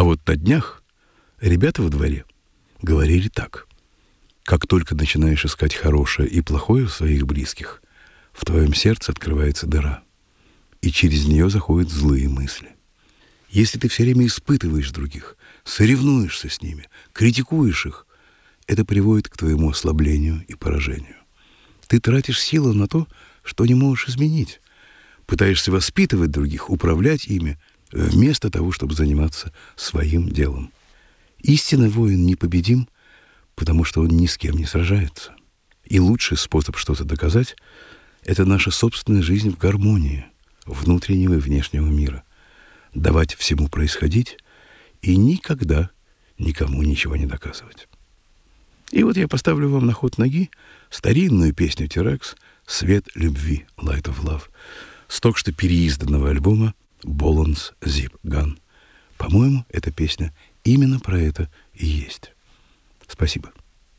А вот на днях ребята во дворе говорили так: как только начинаешь искать хорошее и плохое в своих близких, в твоем сердце открывается дыра, и через нее заходят злые мысли. Если ты все время испытываешь других, соревнуешься с ними, критикуешь их, это приводит к твоему ослаблению и поражению. Ты тратишь силы на то, что не можешь изменить. Пытаешься воспитывать других, управлять ими, вместо того, чтобы заниматься своим делом. Истинный воин непобедим, потому что он ни с кем не сражается. И лучший способ что-то доказать — это наша собственная жизнь в гармонии внутреннего и внешнего мира. Давать всему происходить и никогда никому ничего не доказывать. И вот я поставлю вам на ход ноги старинную песню T-Rex «Свет любви» Light of Love с только что переизданного альбома Bolland's Zip Gun. По-моему, эта песня именно про это и есть. Спасибо.